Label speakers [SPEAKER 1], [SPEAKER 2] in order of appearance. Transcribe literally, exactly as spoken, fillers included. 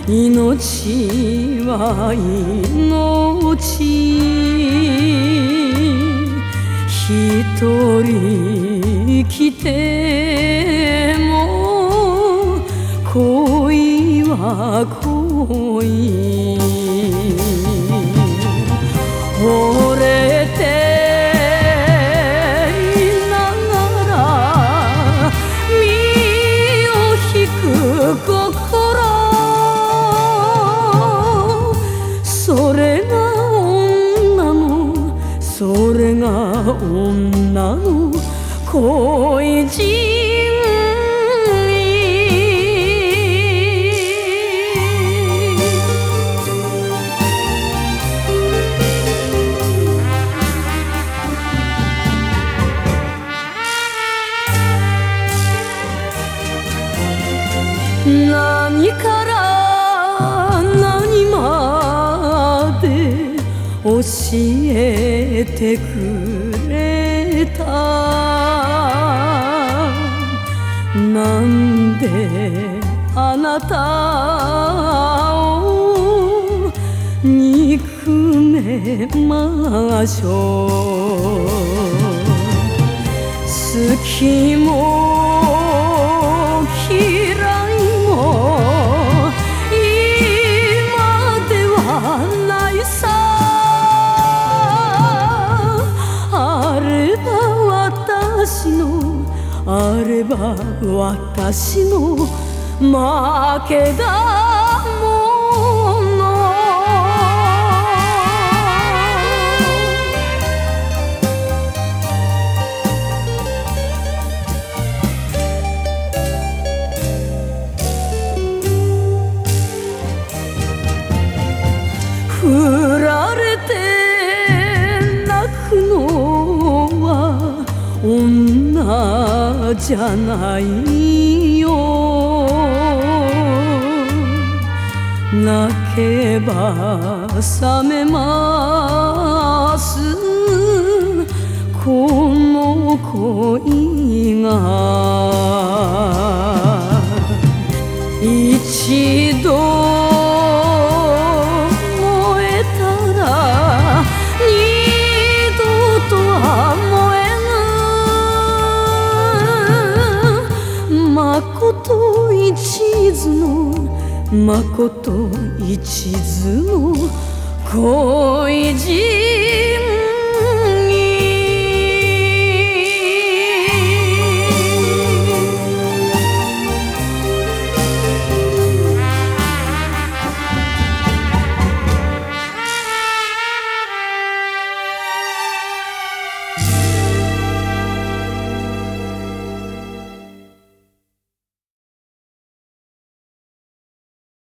[SPEAKER 1] 命は命一人来ても恋は恋惚れていながら身を引く心それが女のそれが女の恋人何から何まで教えてくれたなんであなたを憎めましょう好きも嫌いも今ではないさあれば私のあれば私の負けだもの振られて泣くのは女じゃないよ泣けば覚めますこの恋が一度まこと一途のまこと一途の恋路